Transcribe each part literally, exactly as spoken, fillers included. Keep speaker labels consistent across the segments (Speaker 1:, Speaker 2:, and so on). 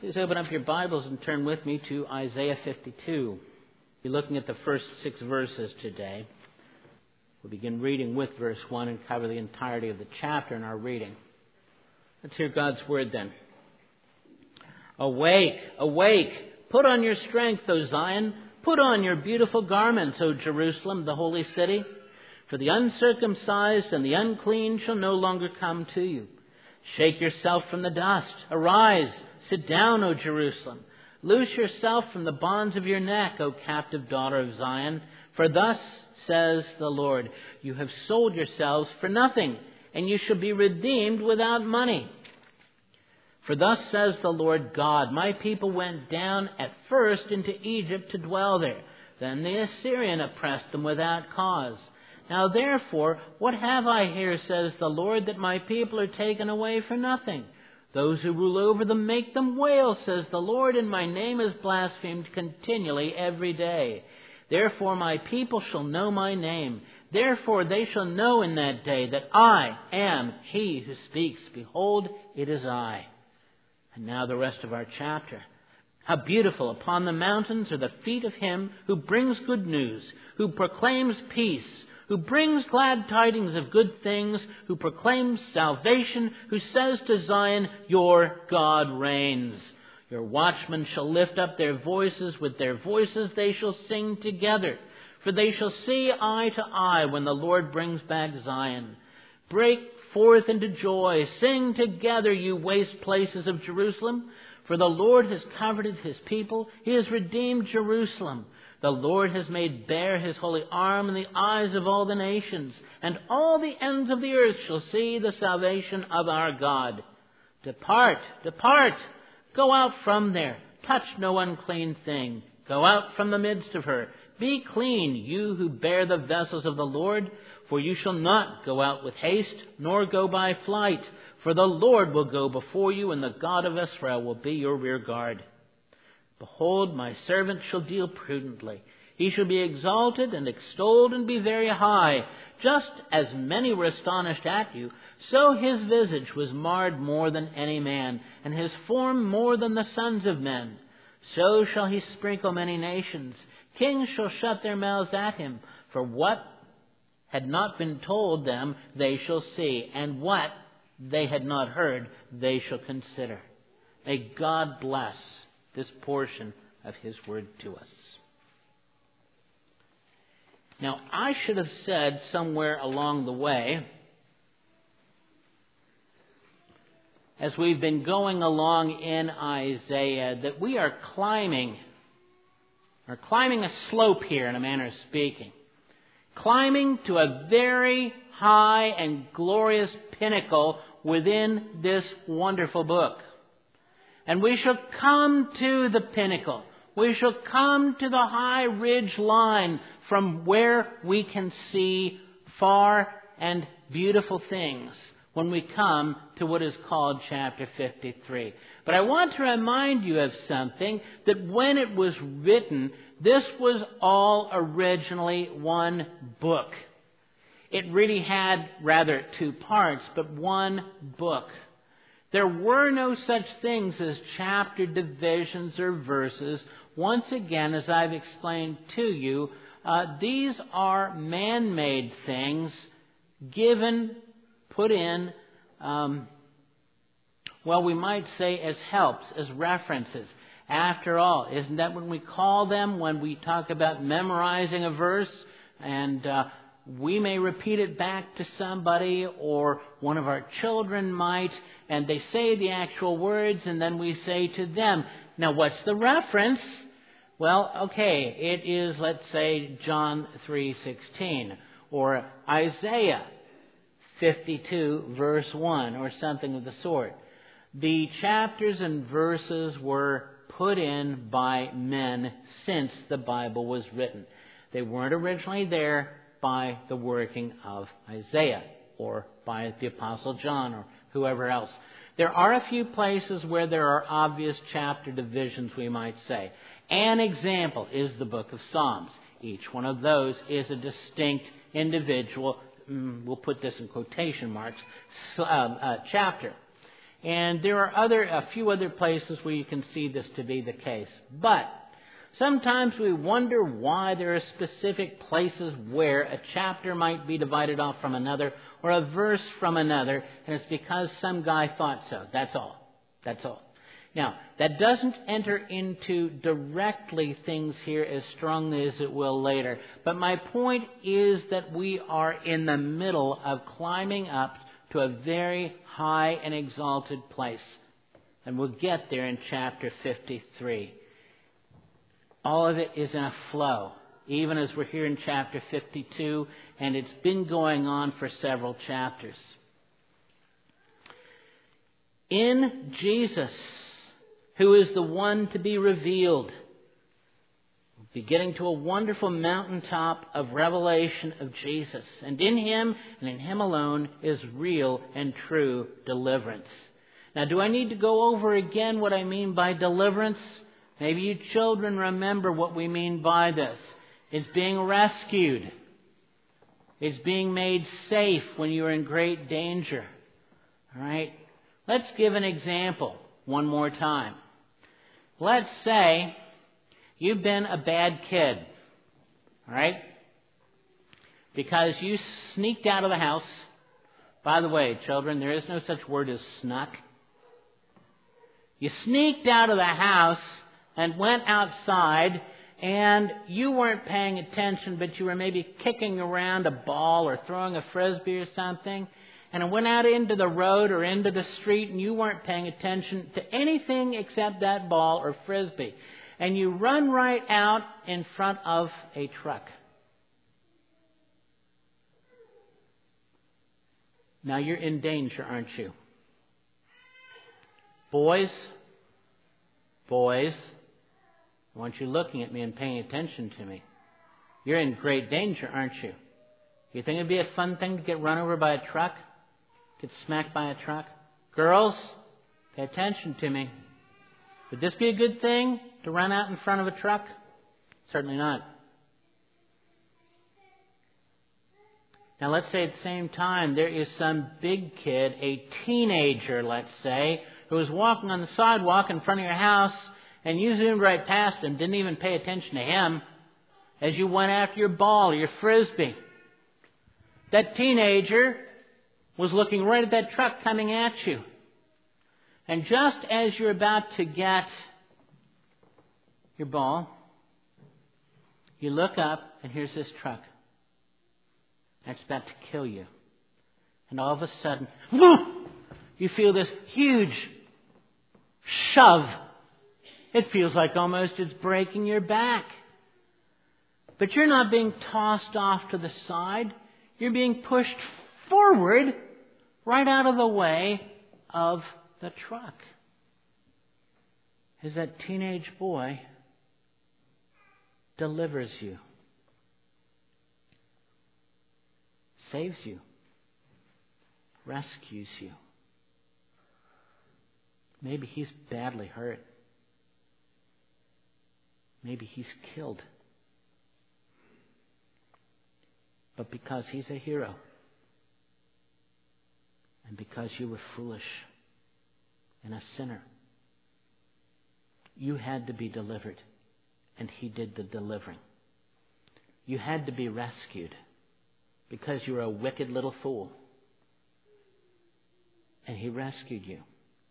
Speaker 1: Please open up your Bibles and turn with me to Isaiah fifty-two. We're looking at the first six verses today. We'll begin reading with verse one and cover the entirety of the chapter in our reading. Let's hear God's word then. Awake, awake, put on your strength, O Zion. Put on your beautiful garments, O Jerusalem, the holy city. For the uncircumcised and the unclean shall no longer come to you. Shake yourself from the dust. Arise, sit down, O Jerusalem. Loose yourself from the bonds of your neck, O captive daughter of Zion. For thus says the Lord, you have sold yourselves for nothing, and you shall be redeemed without money. For thus says the Lord God, my people went down at first into Egypt to dwell there. Then the Assyrian oppressed them without cause. Now therefore, what have I here, says the Lord, that my people are taken away for nothing? Those who rule over them make them wail, says the Lord, and my name is blasphemed continually every day. Therefore my people shall know my name. Therefore they shall know in that day that I am he who speaks. Behold, it is I. And now the rest of our chapter. How beautiful upon the mountains are the feet of him who brings good news, who proclaims peace, who brings glad tidings of good things, who proclaims salvation, who says to Zion, your God reigns. Your watchmen shall lift up their voices, with their voices they shall sing together. For they shall see eye to eye when the Lord brings back Zion. Break forth into joy, sing together, you waste places of Jerusalem. For the Lord has comforted his people, he has redeemed Jerusalem. The Lord has made bare his holy arm in the eyes of all the nations, and all the ends of the earth shall see the salvation of our God. Depart, depart, go out from there, touch no unclean thing, go out from the midst of her. Be clean, you who bear the vessels of the Lord, for you shall not go out with haste, nor go by flight, for the Lord will go before you, and the God of Israel will be your rear guard. Behold, my servant shall deal prudently. He shall be exalted and extolled and be very high. Just as many were astonished at you, so his visage was marred more than any man, and his form more than the sons of men. So shall he sprinkle many nations. Kings shall shut their mouths at him. For what had not been told them, they shall see, and what they had not heard, they shall consider. May God bless this portion of his word to us. Now, I should have said somewhere along the way, as we've been going along in Isaiah, that we are climbing, or climbing a slope here in a manner of speaking. Climbing to a very high and glorious pinnacle within this wonderful book. And we shall come to the pinnacle. We shall come to the high ridge line from where we can see far and beautiful things when we come to what is called chapter fifty-three. But I want to remind you of something, that when it was written, this was all originally one book. It really had, rather, two parts, but one book. There were no such things as chapter divisions or verses. Once again, as I've explained to you, uh, these are man-made things given, put in, um, well, we might say as helps, as references. After all, isn't that what we call them when we talk about memorizing a verse? And uh, we may repeat it back to somebody, or one of our children might, and they say the actual words, and then we say to them, now what's the reference? Well, okay, it is, let's say, John three sixteen, or Isaiah fifty-two, verse one, or something of the sort. The chapters and verses were put in by men since the Bible was written. They weren't originally there by the working of Isaiah or by the Apostle John or whoever else. There are a few places where there are obvious chapter divisions, we might say. An example is the book of Psalms. Each one of those is a distinct individual, we'll put this in quotation marks, uh, uh, chapter. And there are other, a few other places where you can see this to be the case. But sometimes we wonder why there are specific places where a chapter might be divided off from another or a verse from another, and it's because some guy thought so. That's all. That's all. Now, that doesn't enter into directly things here as strongly as it will later. But my point is that we are in the middle of climbing up to a very high and exalted place. And we'll get there in chapter fifty-three. All of it is in a flow, even as we're here in chapter fifty-two, and it's been going on for several chapters. In Jesus, who is the one to be revealed, we'll be getting to a wonderful mountaintop of revelation of Jesus. And in Him, and in Him alone, is real and true deliverance. Now, do I need to go over again what I mean by deliverance? Maybe you children remember what we mean by this. It's being rescued. It's being made safe when you're in great danger. All right? Let's give an example one more time. Let's say you've been a bad kid. All right? Because you sneaked out of the house. By the way, children, there is no such word as snuck. You sneaked out of the house and went outside, and you weren't paying attention, but you were maybe kicking around a ball or throwing a frisbee or something, and it went out into the road or into the street, and you weren't paying attention to anything except that ball or frisbee. And you run right out in front of a truck. Now you're in danger, aren't you? Boys, boys, I want you looking at me and paying attention to me. You're in great danger, aren't you? You think it'd be a fun thing to get run over by a truck? Get smacked by a truck? Girls, pay attention to me. Would this be a good thing to run out in front of a truck? Certainly not. Now let's say at the same time there is some big kid, a teenager, let's say, who was walking on the sidewalk in front of your house, and you zoomed right past him, didn't even pay attention to him as you went after your ball or your frisbee. That teenager was looking right at that truck coming at you. And just as you're about to get your ball, you look up and here's this truck. And it's about to kill you. And all of a sudden, whoo, you feel this huge shove. It feels like almost it's breaking your back. But you're not being tossed off to the side. You're being pushed forward right out of the way of the truck. As that teenage boy delivers you, saves you, rescues you. Maybe he's badly hurt. Maybe he's killed. But because he's a hero, and because you were foolish and a sinner, you had to be delivered, and he did the delivering. You had to be rescued because you were a wicked little fool, and he rescued you.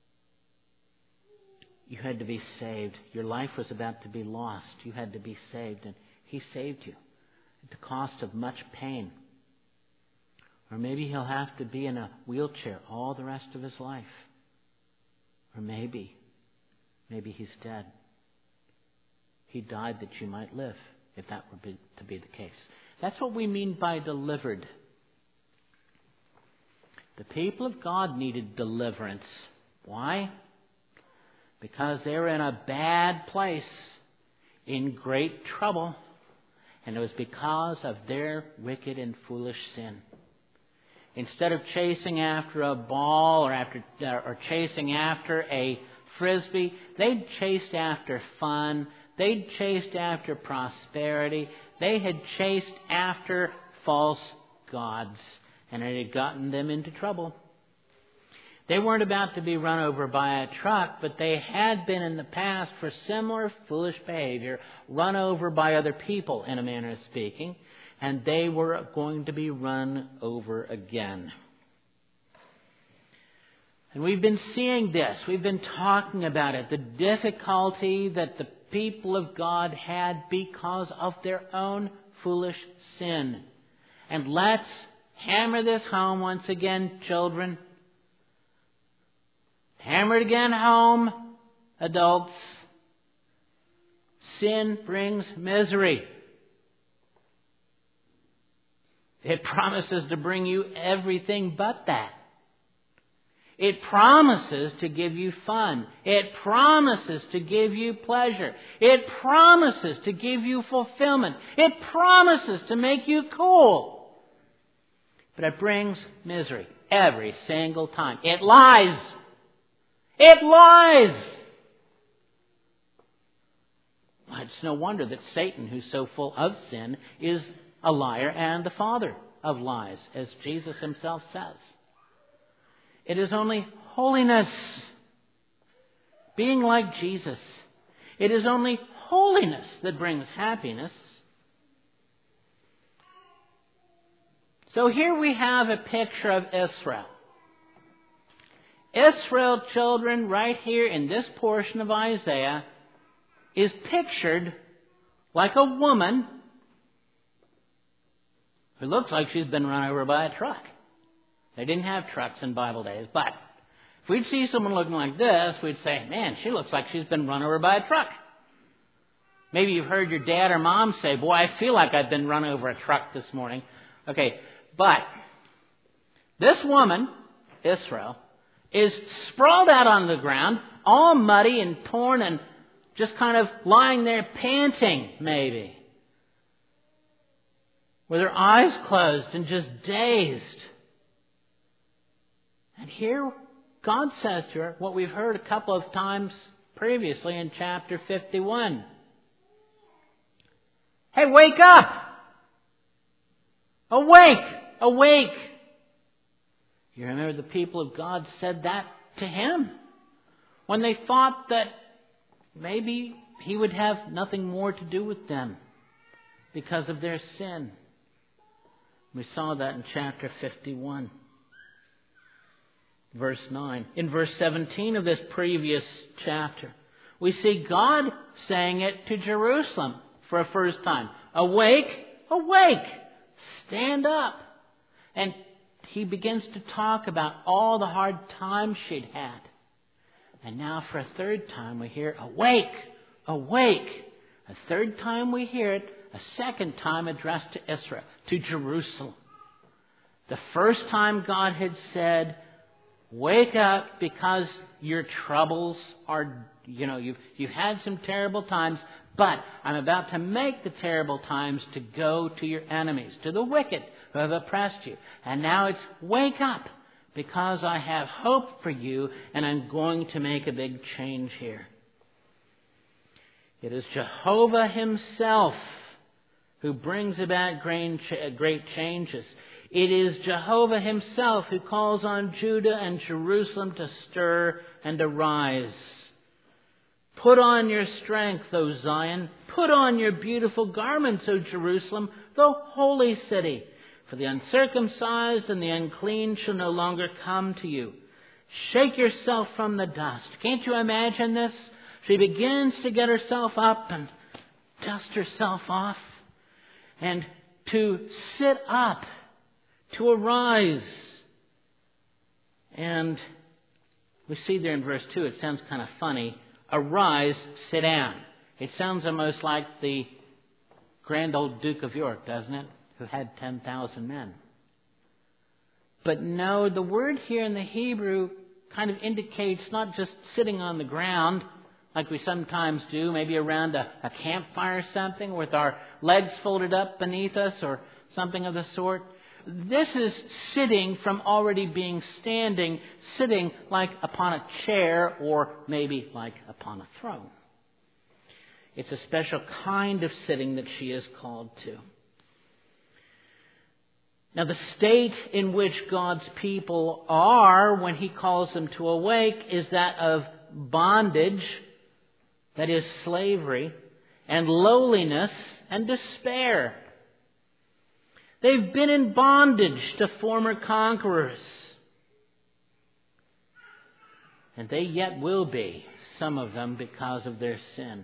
Speaker 1: You had to be saved. Your life was about to be lost. You had to be saved, and he saved you at the cost of much pain. Or maybe he'll have to be in a wheelchair all the rest of his life. Or maybe, maybe he's dead. He died that you might live, if that were be, to be the case. That's what we mean by delivered. The people of God needed deliverance. Why? Because they were in a bad place, in great trouble, and it was because of their wicked and foolish sin. Instead of chasing after a ball or after or chasing after a frisbee, they'd chased after fun. They'd chased after prosperity. They had chased after false gods, and it had gotten them into trouble. They weren't about to be run over by a truck, but they had been in the past for similar foolish behavior, run over by other people, in a manner of speaking, and they were going to be run over again. And we've been seeing this. We've been talking about it. The difficulty that the people of God had because of their own foolish sin. And let's hammer this home once again, children. Hammer it again home, adults. Sin brings misery. It promises to bring you everything but that. It promises to give you fun. It promises to give you pleasure. It promises to give you fulfillment. It promises to make you cool. But it brings misery every single time. It lies. It lies. Well, it's no wonder that Satan, who's so full of sin, is a liar and the father of lies, as Jesus himself says. It is only holiness, being like Jesus. It is only holiness that brings happiness. So here we have a picture of Israel. Israel, children, right here in this portion of Isaiah, is pictured like a woman who looks like she's been run over by a truck. They didn't have trucks in Bible days, but if we'd see someone looking like this, we'd say, man, she looks like she's been run over by a truck. Maybe you've heard your dad or mom say, boy, I feel like I've been run over a truck this morning. Okay, but this woman, Israel, is sprawled out on the ground, all muddy and torn and just kind of lying there panting, maybe, with her eyes closed and just dazed. And here God says to her what we've heard a couple of times previously in chapter fifty-one. Hey, wake up! Awake! Awake! You remember the people of God said that to him when they thought that maybe he would have nothing more to do with them because of their sin. We saw that in chapter fifty-one. Verse nine. In verse seventeen of this previous chapter, we see God saying it to Jerusalem for a first time. Awake, awake, stand up. And he begins to talk about all the hard times she'd had. And now for a third time we hear, awake, awake. A third time we hear it, a second time addressed to Israel, to Jerusalem. The first time God had said, wake up because your troubles are, you know, you've, you've had some terrible times, but I'm about to make the terrible times to go to your enemies, to the wicked who have oppressed you. And now it's wake up because I have hope for you and I'm going to make a big change here. It is Jehovah himself who brings about great changes. It is Jehovah himself who calls on Judah and Jerusalem to stir and arise. Put on your strength, O Zion. Put on your beautiful garments, O Jerusalem, the holy city. For the uncircumcised and the unclean shall no longer come to you. Shake yourself from the dust. Can't you imagine this? She begins to get herself up and dust herself off. And to sit up. To arise. And we see there in verse two, it sounds kind of funny. Arise, sit down. It sounds almost like the grand old Duke of York, doesn't it? Who had ten thousand men. But no, the word here in the Hebrew kind of indicates not just sitting on the ground, like we sometimes do, maybe around a, a campfire or something, with our legs folded up beneath us or something of the sort. This is sitting from already being standing, sitting like upon a chair or maybe like upon a throne. It's a special kind of sitting that she is called to. Now, the state in which God's people are when He calls them to awake is that of bondage, that is slavery, and lowliness and despair. They've been in bondage to former conquerors. And they yet will be, some of them, because of their sin.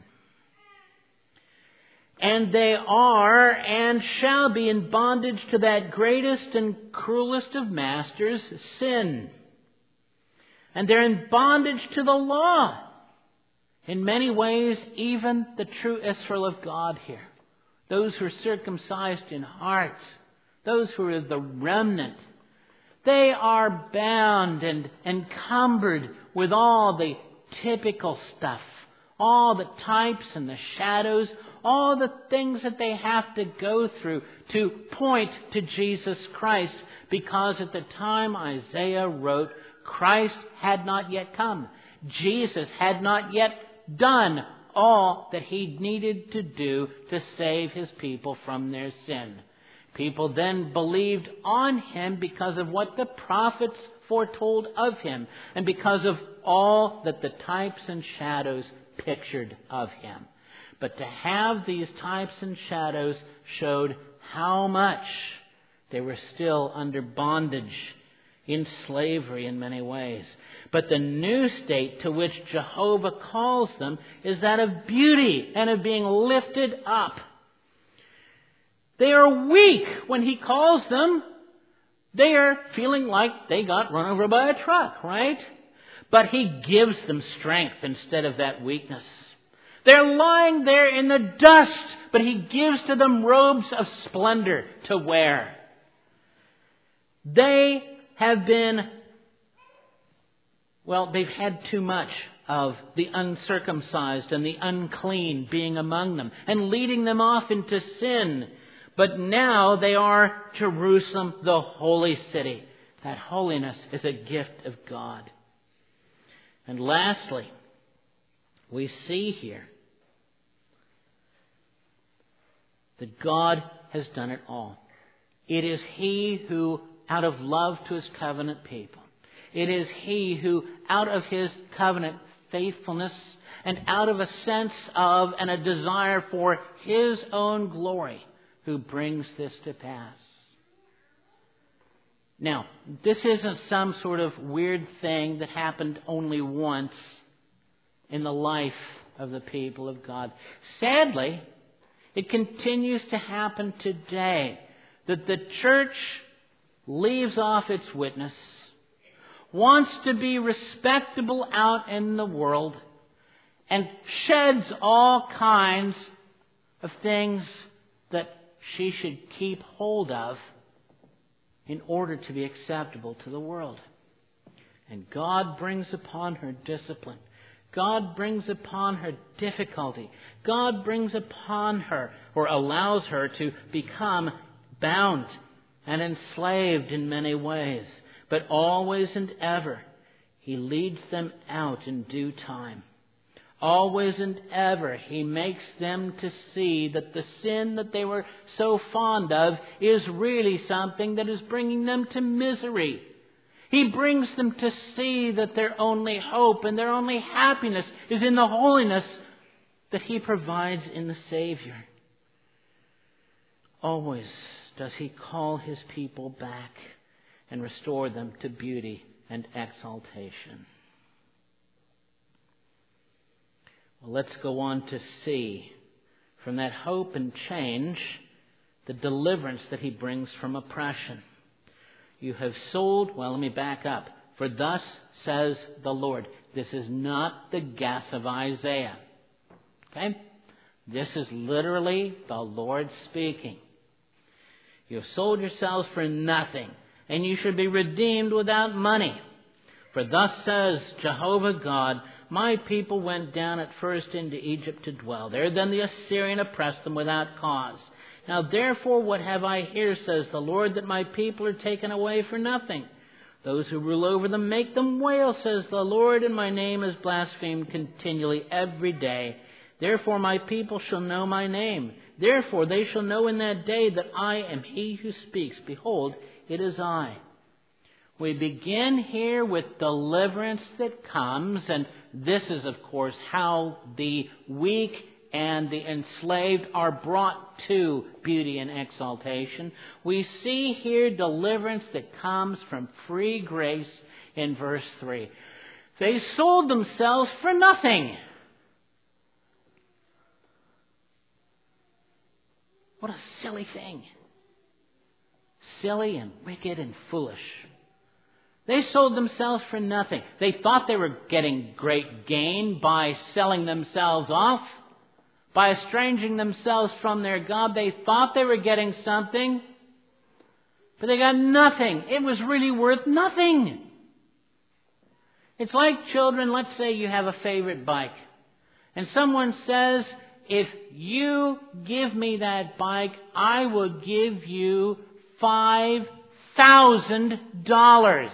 Speaker 1: And they are and shall be in bondage to that greatest and cruelest of masters, sin. And they're in bondage to the law. In many ways, even the true Israel of God here. Those who are circumcised in heart. Those who are the remnant. They are bound and encumbered with all the typical stuff. All the types and the shadows. All the things that they have to go through to point to Jesus Christ. Because at the time Isaiah wrote, Christ had not yet come. Jesus had not yet done all that He needed to do to save His people from their sin. People then believed on Him because of what the prophets foretold of Him and because of all that the types and shadows pictured of Him. But to have these types and shadows showed how much they were still under bondage, in slavery in many ways. But the new state to which Jehovah calls them is that of beauty and of being lifted up. They are weak when He calls them. They are feeling like they got run over by a truck, right? But He gives them strength instead of that weakness. They're lying there in the dust, but He gives to them robes of splendor to wear. They have been, well, they've had too much of the uncircumcised and the unclean being among them and leading them off into sin. But now they are Jerusalem, the holy city. That holiness is a gift of God. And lastly, we see here that God has done it all. It is He who, out of love to His covenant people, it is He who, out of His covenant faithfulness and out of a sense of and a desire for His own glory, who brings this to pass. Now, this isn't some sort of weird thing that happened only once in the life of the people of God. Sadly, it continues to happen today that the church leaves off its witness, wants to be respectable out in the world, and sheds all kinds of things that she should keep hold of in order to be acceptable to the world. And God brings upon her discipline. God brings upon her difficulty. God brings upon her, or allows her to become bound and enslaved in many ways. But always and ever, He leads them out in due time. Always and ever, He makes them to see that the sin that they were so fond of is really something that is bringing them to misery. He brings them to see that their only hope and their only happiness is in the holiness that He provides in the Savior. Always does He call His people back and restore them to beauty and exaltation. Well, let's go on to see from that hope and change the deliverance that He brings from oppression. You have sold, well, let me back up. For thus says the Lord. This is not the guess of Isaiah. Okay? This is literally the Lord speaking. You have sold yourselves for nothing, and you should be redeemed without money. For thus says Jehovah God, my people went down at first into Egypt to dwell there. Then the Assyrian oppressed them without cause. Now therefore what have I here, says the Lord, that my people are taken away for nothing. Those who rule over them make them wail, says the Lord, and my name is blasphemed continually every day. Therefore my people shall know my name. Therefore they shall know in that day that I am he who speaks. Behold, it is I. We begin here with deliverance that comes, and this is, of course, how the weak and the enslaved are brought to beauty and exaltation. We see here deliverance that comes from free grace in verse three. They sold themselves for nothing. What a silly thing. Silly and wicked and foolish. They sold themselves for nothing. They thought they were getting great gain by selling themselves off, by estranging themselves from their God. They thought they were getting something, but they got nothing. It was really worth nothing. It's like children. Let's say you have a favorite bike, and someone says, if you give me that bike, I will give you five thousand dollars.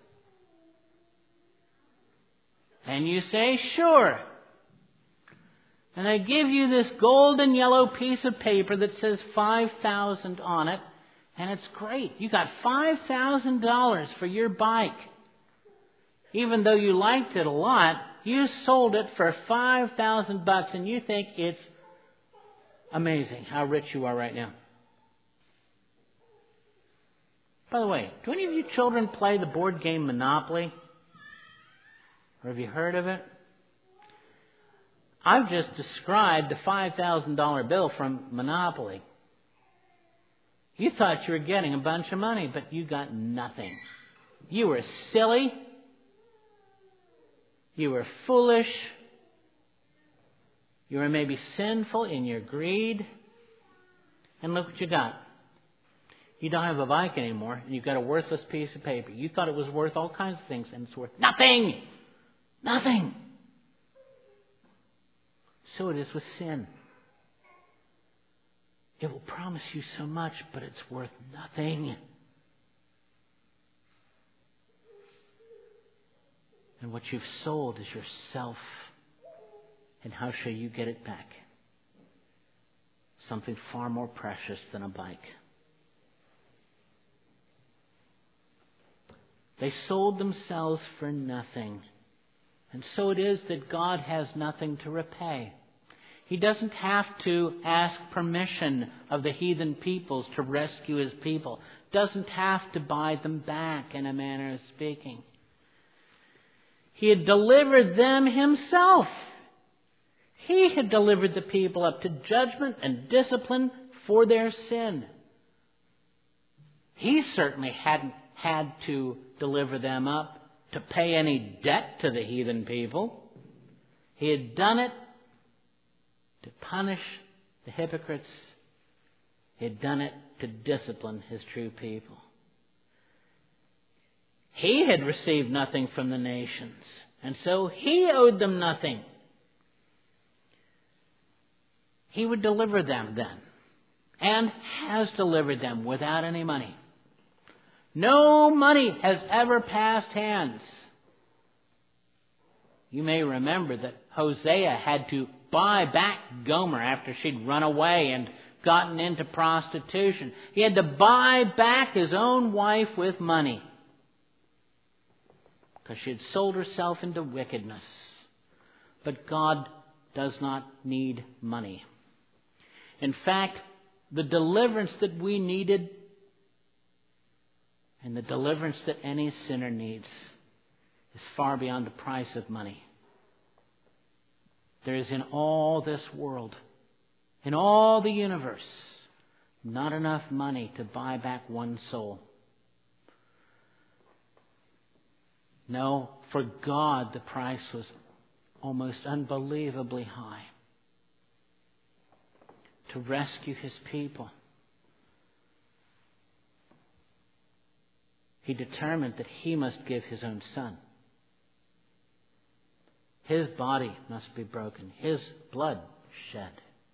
Speaker 1: And you say, sure. And they give you this golden yellow piece of paper that says five thousand on it, and it's great. You got five thousand dollars for your bike. Even though you liked it a lot, you sold it for five thousand bucks, and you think it's amazing how rich you are right now. By the way, do any of you children play the board game Monopoly? Or have you heard of it? I've just described the five thousand dollars bill from Monopoly. You thought you were getting a bunch of money, but you got nothing. You were silly. You were foolish. You were maybe sinful in your greed. And look what you got. You don't have a bike anymore, and you've got a worthless piece of paper. You thought it was worth all kinds of things, and it's worth nothing. Nothing. So it is with sin. It will promise you so much, but it's worth nothing. And what you've sold is yourself. And how shall you get it back? Something far more precious than a bike. They sold themselves for nothing. And so it is that God has nothing to repay. He doesn't have to ask permission of the heathen peoples to rescue his people. Doesn't have to buy them back, in a manner of speaking. He had delivered them himself. He had delivered the people up to judgment and discipline for their sin. He certainly hadn't had to deliver them up to pay any debt to the heathen people. He had done it to punish the hypocrites. He had done it to discipline his true people. He had received nothing from the nations, and so he owed them nothing. He would deliver them then, and has delivered them without any money. No money has ever passed hands. You may remember that Hosea had to buy back Gomer after she'd run away and gotten into prostitution. He had to buy back his own wife with money because she had sold herself into wickedness. But God does not need money. In fact, the deliverance that we needed and the deliverance that any sinner needs is far beyond the price of money. There is in all this world, in all the universe, not enough money to buy back one soul. No, for God the price was almost unbelievably high to rescue his people. He determined that he must give his own son. His body must be broken, his blood shed.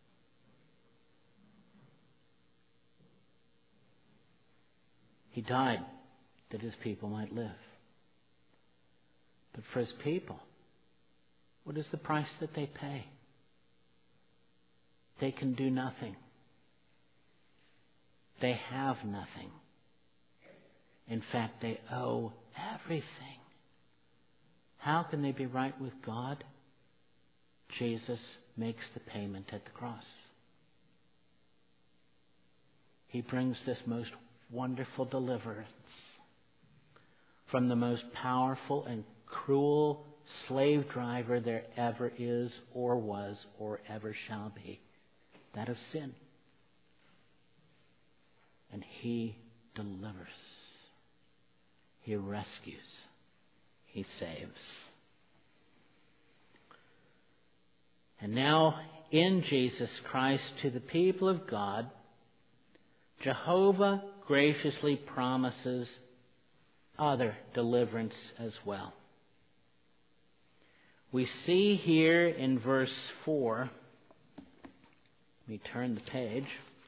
Speaker 1: He died that his people might live. But for his people, what is the price that they pay? They can do nothing. they have nothing. In fact, they owe everything. How can they be right with God? Jesus makes the payment at the cross. He brings this most wonderful deliverance from the most powerful and cruel slave driver there ever is or was or ever shall be, that of sin. And He delivers. He rescues. He saves. And now, in Jesus Christ, to the people of God, Jehovah graciously promises other deliverance as well. We see here in verse four, let me turn the page.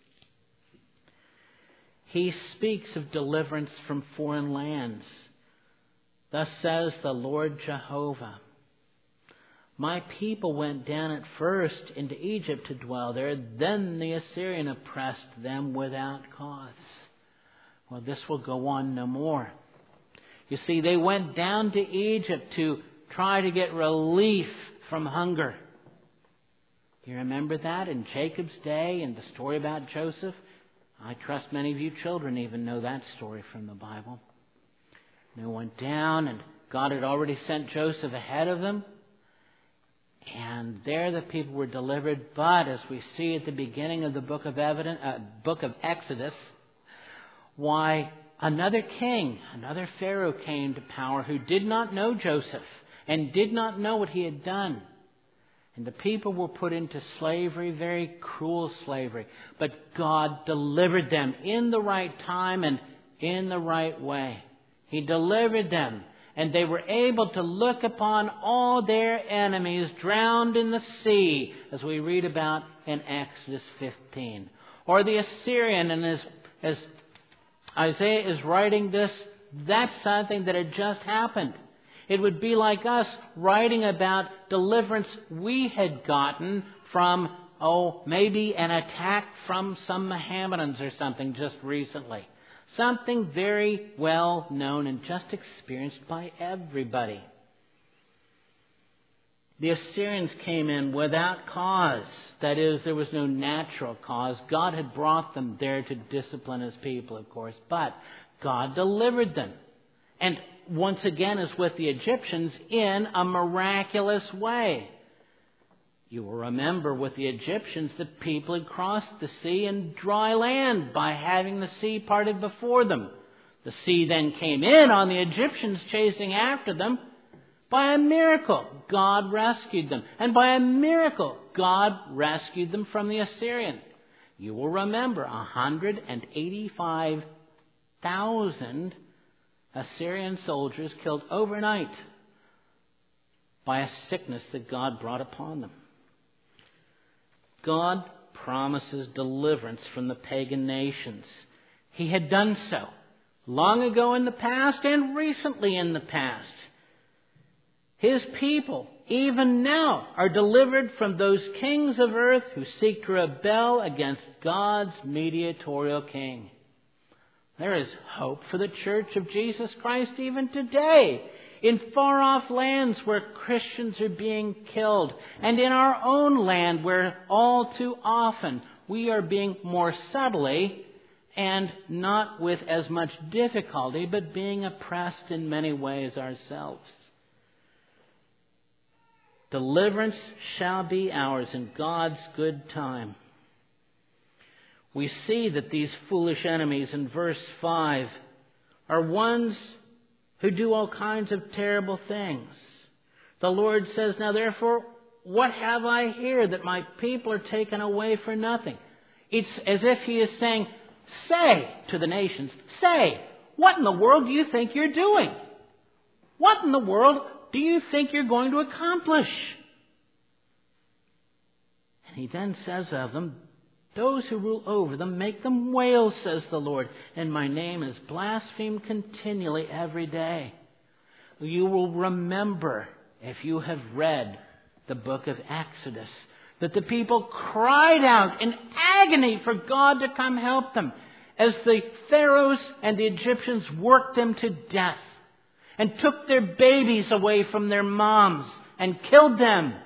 Speaker 1: He speaks of deliverance from foreign lands. Thus says the Lord Jehovah, my people went down at first into Egypt to dwell there. Then the Assyrian oppressed them without cause. Well, this will go on no more. You see, they went down to Egypt to try to get relief from hunger. You remember that in Jacob's day and the story about Joseph? I trust many of you children even know that story from the Bible. They went down and God had already sent Joseph ahead of them. And there the people were delivered. But as we see at the beginning of the book of Evidence, uh, book of Exodus, why another king, another Pharaoh came to power who did not know Joseph and did not know what he had done. And the people were put into slavery, very cruel slavery. But God delivered them in the right time and in the right way. He delivered them. And they were able to look upon all their enemies drowned in the sea, as we read about in Exodus fifteen. Or the Assyrian, and as, as Isaiah is writing this, that's something that had just happened. It would be like us writing about deliverance we had gotten from, oh, maybe an attack from some Mohammedans or something just recently. Something very well known and just experienced by everybody. The Assyrians came in without cause. That is, there was no natural cause. God had brought them there to discipline His people, of course. But God delivered them. And once again, as with the Egyptians, in a miraculous way. You will remember with the Egyptians, the people had crossed the sea in dry land by having the sea parted before them. The sea then came in on the Egyptians chasing after them. By a miracle, God rescued them. And by a miracle, God rescued them from the Assyrian. You will remember one hundred eighty-five thousand Assyrian soldiers killed overnight by a sickness that God brought upon them. God promises deliverance from the pagan nations. He had done so long ago in the past and recently in the past. His people, even now, are delivered from those kings of earth who seek to rebel against God's mediatorial king. There is hope for the Church of Jesus Christ even today, in far-off lands where Christians are being killed, and in our own land where all too often we are being more subtly and not with as much difficulty, but being oppressed in many ways ourselves. Deliverance shall be ours in God's good time. We see that these foolish enemies in verse five are ones who do all kinds of terrible things. The Lord says, now therefore, what have I here that my people are taken away for nothing? It's as if He is saying, say to the nations, say, what in the world do you think you're doing? What in the world do you think you're going to accomplish? And He then says of them, those who rule over them make them wail, says the Lord, and my name is blasphemed continually every day. You will remember, if you have read the book of Exodus, that the people cried out in agony for God to come help them. as the pharaohs and the Egyptians worked them to death and took their babies away from their moms and killed them.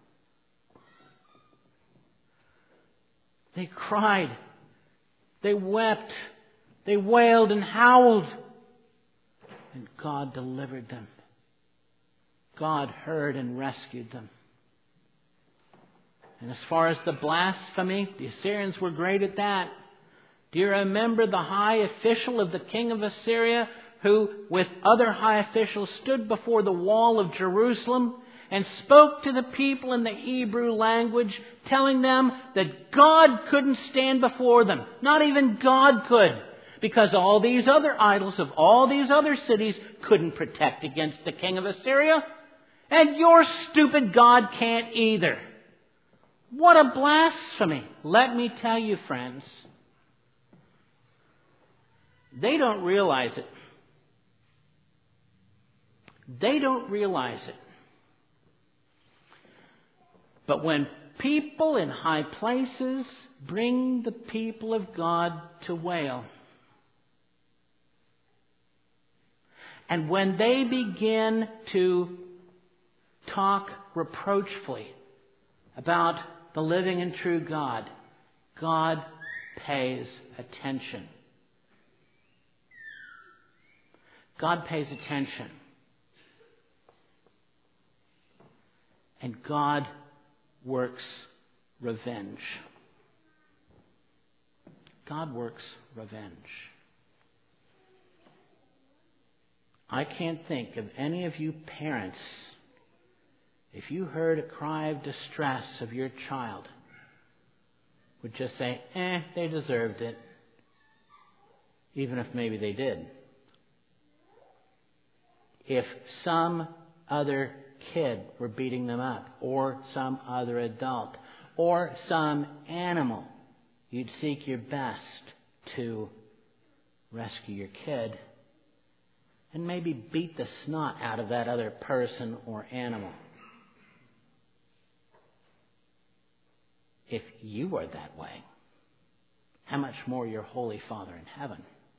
Speaker 1: They cried, they wept, they wailed and howled, and God delivered them. God heard and rescued them. And as far as the blasphemy, the Assyrians were great at that. Do you remember the high official of the king of Assyria who, with other high officials, stood before the wall of Jerusalem and spoke to the people in the Hebrew language, telling them that God couldn't stand before them. Not even God could, because all these other idols of all these other cities couldn't protect against the king of Assyria. And your stupid God can't either. What a blasphemy. Let me tell you, friends, they don't realize it. They don't realize it. But when people in high places bring the people of God to wail, and when they begin to talk reproachfully about the living and true God, God pays attention. God pays attention. And God works revenge. God works revenge. I can't think of any of you parents, if you heard a cry of distress of your child, would just say, eh, they deserved it. Even if maybe they did. If some other kid were beating them up, or some other adult, or some animal, you'd seek your best to rescue your kid and maybe beat the snot out of that other person or animal. If you were that way, how much more your Holy Father in heaven?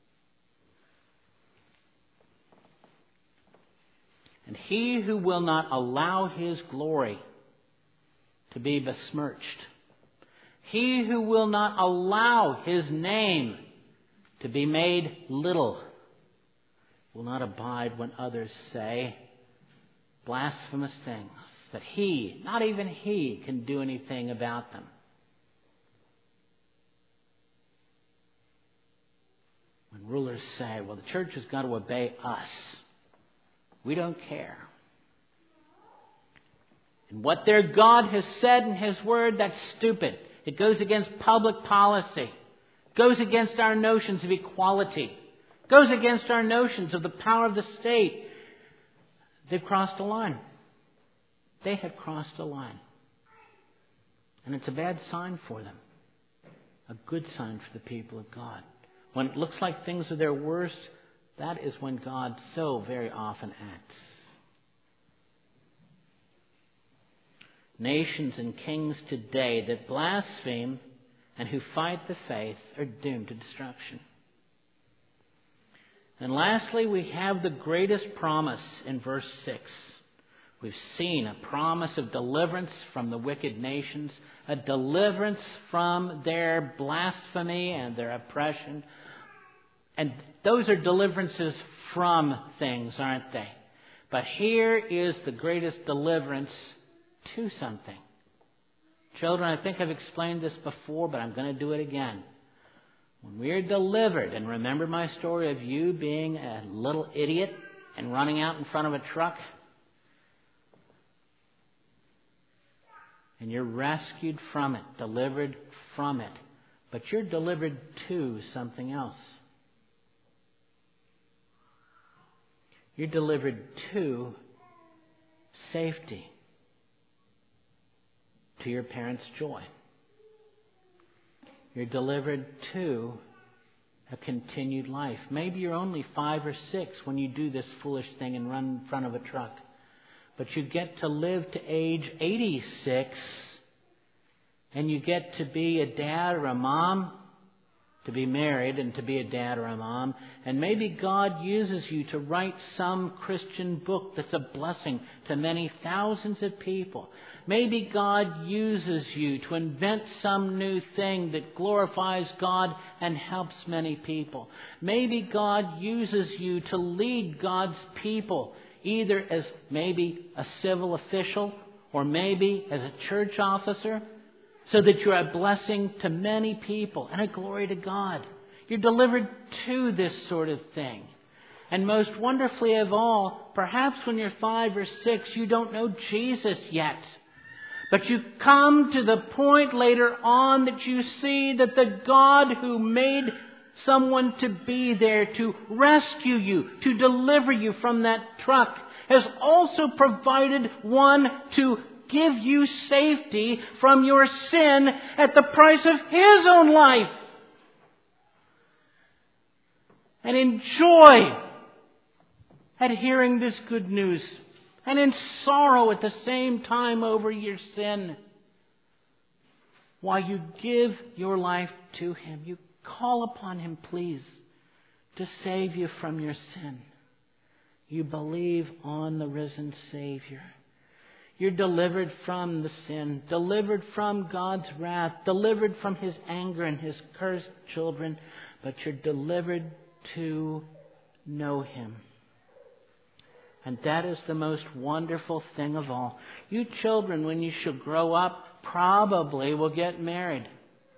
Speaker 1: And he who will not allow his glory to be besmirched, he who will not allow his name to be made little, will not abide when others say blasphemous things that he, not even he, can do anything about them. When rulers say, well, the church has got to obey us, we don't care. And what their God has said in His Word, that's stupid. It goes against public policy. It goes against our notions of equality. It goes against our notions of the power of the state. They've crossed a line. They have crossed a line. And it's a bad sign for them. A good sign for the people of God. When it looks like things are their worst, that is when God so very often acts. Nations and kings today that blaspheme and who fight the faith are doomed to destruction. And lastly, we have the greatest promise in verse six. We've seen a promise of deliverance from the wicked nations, a deliverance from their blasphemy and their oppression. And those are deliverances from things, aren't they? But here is the greatest deliverance to something. Children, I think I've explained this before, but I'm going to do it again. When we're delivered, and remember my story of you being a little idiot and running out in front of a truck, and you're rescued from it, delivered from it, but you're delivered to something else. You're delivered to safety, to your parents' joy. You're delivered to a continued life. Maybe you're only five or six when you do this foolish thing and run in front of a truck. But you get to live to age eighty-six, and you get to be a dad or a mom to be married and to be a dad or a mom. And maybe God uses you to write some Christian book that's a blessing to many thousands of people. Maybe God uses you to invent some new thing that glorifies God and helps many people. Maybe God uses you to lead God's people, either as maybe a civil official or maybe as a church officer, so that you're a blessing to many people and a glory to God. You're delivered to this sort of thing. And most wonderfully of all, perhaps when you're five or six, you don't know Jesus yet. But you come to the point later on that you see that the God who made someone to be there to rescue you, to deliver you from that truck, has also provided one to give you safety from your sin at the price of His own life. And in joy at hearing this good news, and in sorrow at the same time over your sin, while you give your life to Him, you call upon Him, please, to save you from your sin. You believe on the risen Savior. You're delivered from the sin, delivered from God's wrath, delivered from His anger and His cursed children, but you're delivered to know Him. And that is the most wonderful thing of all. You children, when you shall grow up, probably will get married.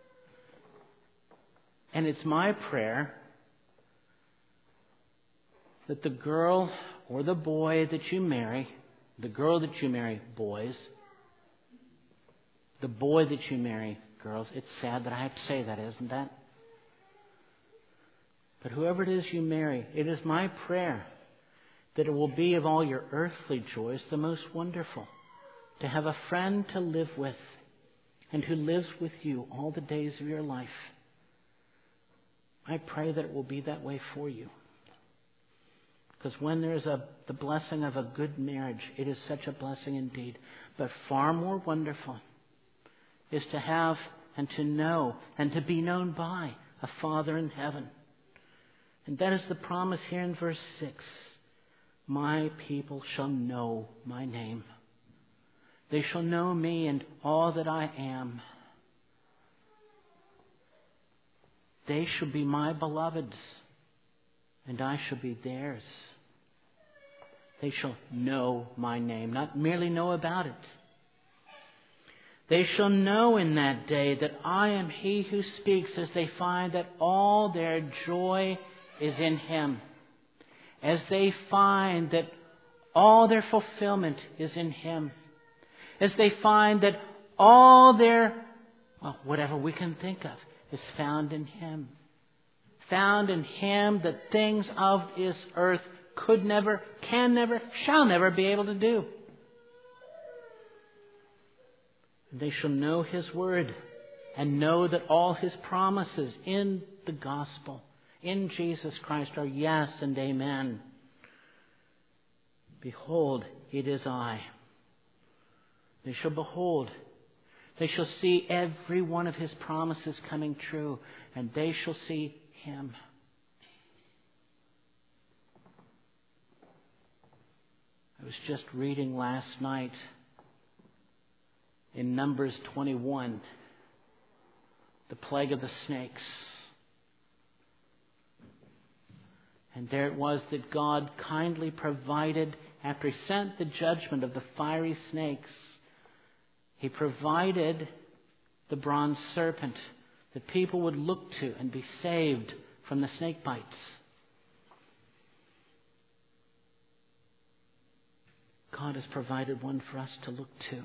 Speaker 1: And it's my prayer that the girl or the boy that you marry, the girl that you marry, boys, the boy that you marry, girls, it's sad that I have to say that, isn't that? But whoever it is you marry, it is my prayer that it will be of all your earthly joys the most wonderful to have a friend to live with and who lives with you all the days of your life. I pray that it will be that way for you. Because when there's a, the blessing of a good marriage, it is such a blessing indeed. But far more wonderful is to have and to know and to be known by a Father in heaven. And that is the promise here in verse six. My people shall know my name. They shall know me and all that I am. They shall be my beloveds, and I shall be theirs. They shall know my name, not merely know about it. They shall know in that day that I am He who speaks, as they find that all their joy is in Him. As they find that all their fulfillment is in Him. As they find that all their, well, whatever we can think of, is found in Him. Found in Him the things of this earth could never, can never, shall never be able to do. They shall know His word and know that all His promises in the gospel, in Jesus Christ, are yes and amen. Behold, it is I. They shall behold. They shall see every one of His promises coming true, and they shall see Him. I was just reading last night in Numbers twenty-one, the plague of the snakes. And there it was that God kindly provided, after He sent the judgment of the fiery snakes, He provided the bronze serpent that people would look to and be saved from the snake bites. God has provided one for us to look to.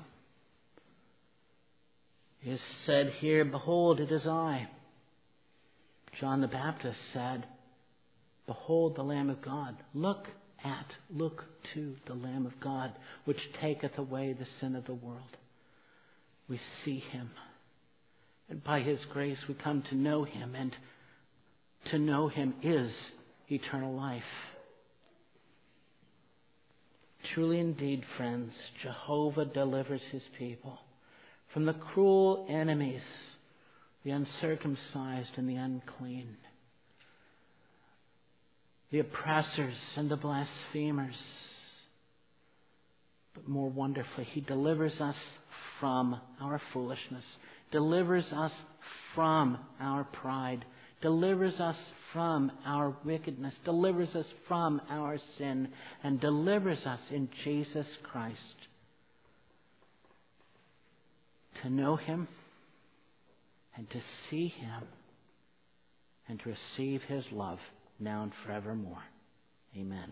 Speaker 1: It is said here, behold, it is I. John the Baptist said, behold the Lamb of God. Look at, look to the Lamb of God, which taketh away the sin of the world. We see Him. And by His grace we come to know Him. And to know Him is eternal life. Truly indeed, friends, Jehovah delivers His people from the cruel enemies the uncircumcised and the unclean, the oppressors and the blasphemers. But more wonderfully, He delivers us from our foolishness, delivers us from our pride, delivers us from our wickedness, delivers us from our sin, and delivers us in Jesus Christ to know Him and to see Him and to receive His love now and forevermore. Amen.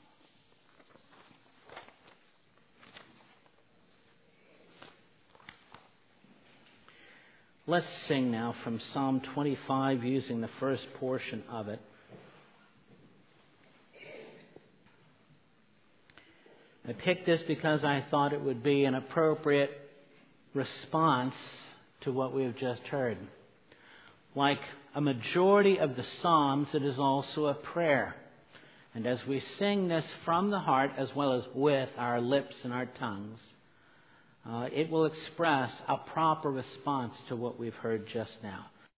Speaker 1: Let's sing now from Psalm twenty-five using the first portion of it. I picked this because I thought it would be an appropriate response to what we have just heard. Like a majority of the Psalms, it is also a prayer. And as we sing this from the heart as well as with our lips and our tongues, Uh, it will express a proper response to what we've heard just now.